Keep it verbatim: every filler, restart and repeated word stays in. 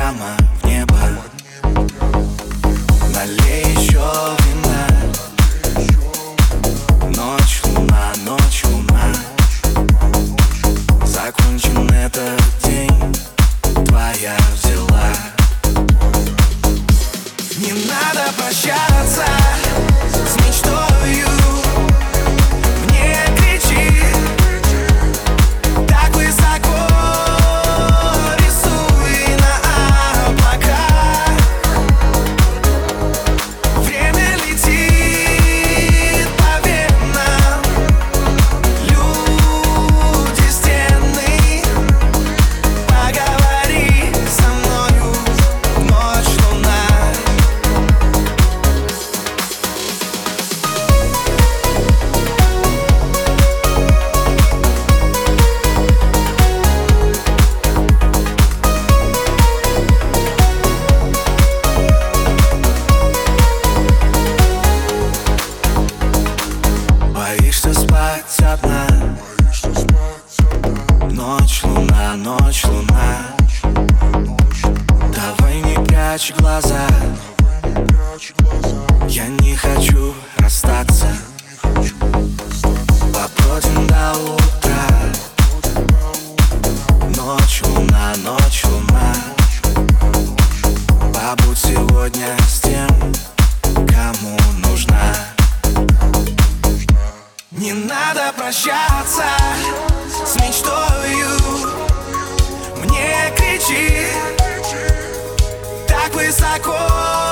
прямо в небо. Налей еще вина. Ночь, луна, ночь, луна. Закончен этот день, твоя взяла. Не надо прощаться с мечтою. Не кричи так высоко, рисуй на облака. Время летит по венам, люди стены. Поговори со мною, ночь, луна. Боишься спать одна. Ночь, луна, ночь, луна. Давай не прячь глаза. Я не хочу расстаться. Побродим до утра. Ночь, луна, ночь, луна. Побудь сегодня с тем, кому нужна. Не надо прощаться с мечтою. Не кричи так высоко,